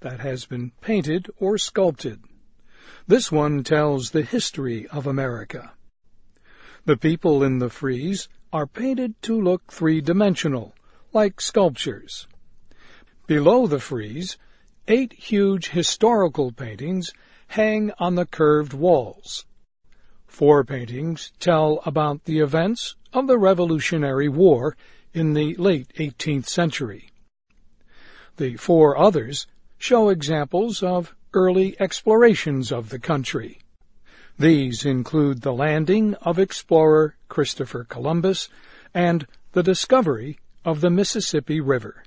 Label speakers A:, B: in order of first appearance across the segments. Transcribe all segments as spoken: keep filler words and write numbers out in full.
A: that has been painted or sculpted. This one tells the history of America. The people in the frieze are painted to look three-dimensional, like sculptures. Below the frieze, eight huge historical paintings hang on the curved walls. Four paintings tell about the events of the Revolutionary War in the late eighteenth century. The four others show examples of early explorations of the country. These include the landing of explorer Christopher Columbus and the discovery of the Mississippi River.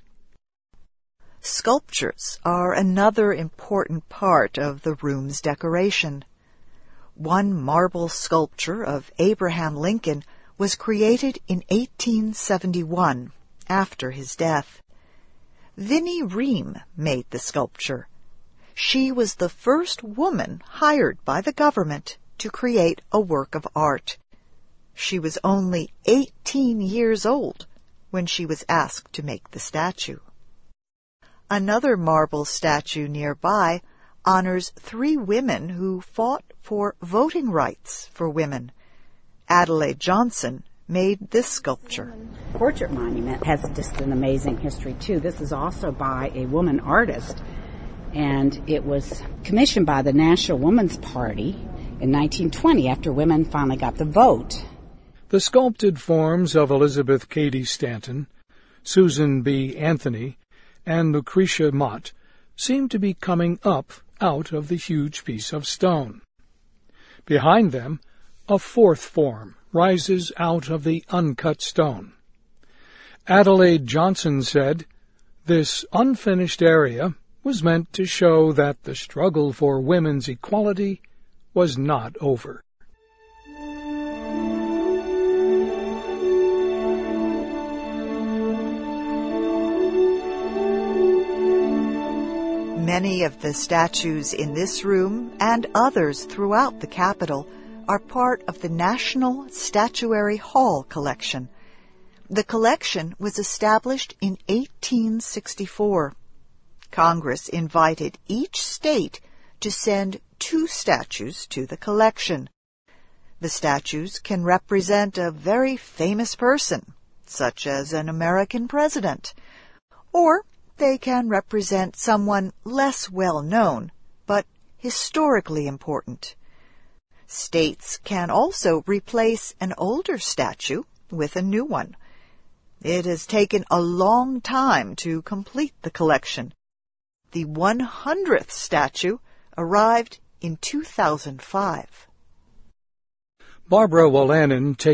B: Sculptures are another important part of the room's decoration. One marble sculpture of Abraham Lincoln was created in eighteen seventy-one, after his death. Vinnie Ream made the sculpture. She was the first woman hired by the government to create a work of art. She was only eighteen years old when she was asked to make the statue. Another marble statue nearby honors three women who fought for voting rights for women. Adelaide Johnson made this sculpture.
C: Portrait monument has just an amazing history, too. This is also by a woman artist, and it was commissioned by the National Woman's Party in nineteen twenty after women finally got the vote.
A: The sculpted forms of Elizabeth Cady Stanton, Susan B. Anthony, and Lucretia Mott seem to be coming up out of the huge piece of stone. Behind them, a fourth form rises out of the uncut stone. Adelaide Johnson said, "This unfinished area was meant to show that the struggle for women's equality was not over."
B: Many of the statues in this room and others throughout the Capitol are part of the National Statuary Hall collection. The collection was established in eighteen sixty-four. Congress invited each state to send two statues to the collection. The statues can represent a very famous person, such as an American president, or they can represent someone less well known, but historically important. States can also replace an older statue with a new one. It has taken a long time to complete the collection. The one hundredth statue arrived in two thousand five.
A: Barbara Wolanin takes